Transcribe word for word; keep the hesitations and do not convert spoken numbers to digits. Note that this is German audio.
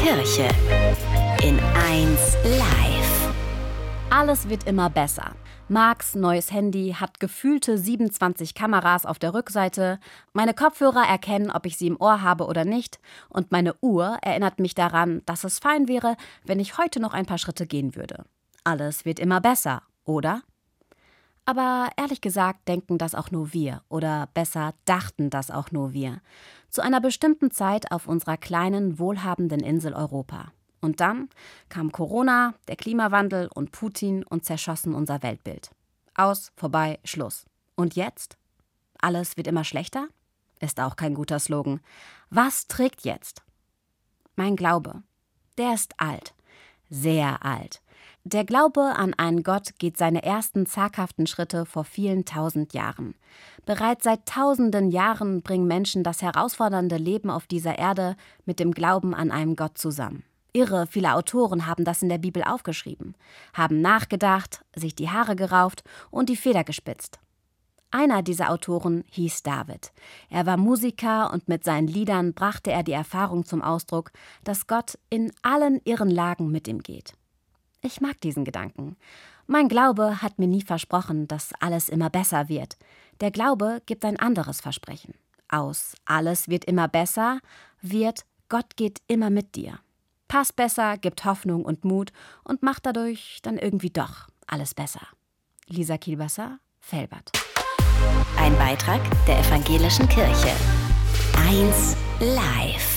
Kirche in eins Live. Alles wird immer besser. Marks neues Handy hat gefühlte siebenundzwanzig Kameras auf der Rückseite, meine Kopfhörer erkennen, ob ich sie im Ohr habe oder nicht, und meine Uhr erinnert mich daran, dass es fein wäre, wenn ich heute noch ein paar Schritte gehen würde. Alles wird immer besser, oder? Aber ehrlich gesagt denken das auch nur wir, oder besser dachten das auch nur wir, zu einer bestimmten Zeit auf unserer kleinen, wohlhabenden Insel Europa. Und dann kam Corona, der Klimawandel und Putin und zerschossen unser Weltbild. Aus, vorbei, Schluss. Und jetzt? Alles wird immer schlechter? Ist auch kein guter Slogan. Was trägt jetzt? Mein Glaube, der ist alt, sehr alt. Der Glaube an einen Gott geht seine ersten zaghaften Schritte vor vielen tausend Jahren. Bereits seit tausenden Jahren bringen Menschen das herausfordernde Leben auf dieser Erde mit dem Glauben an einen Gott zusammen. Irre viele Autoren haben das in der Bibel aufgeschrieben, haben nachgedacht, sich die Haare gerauft und die Feder gespitzt. Einer dieser Autoren hieß David. Er war Musiker und mit seinen Liedern brachte er die Erfahrung zum Ausdruck, dass Gott in allen irren Lagen mit ihm geht. Ich mag diesen Gedanken. Mein Glaube hat mir nie versprochen, dass alles immer besser wird. Der Glaube gibt ein anderes Versprechen. Aus alles wird immer besser wird Gott geht immer mit dir. Pass besser, gibt Hoffnung und Mut und macht dadurch dann irgendwie doch alles besser. Lisa Kielbasser, Velbert. Ein Beitrag der Evangelischen Kirche. eins Live.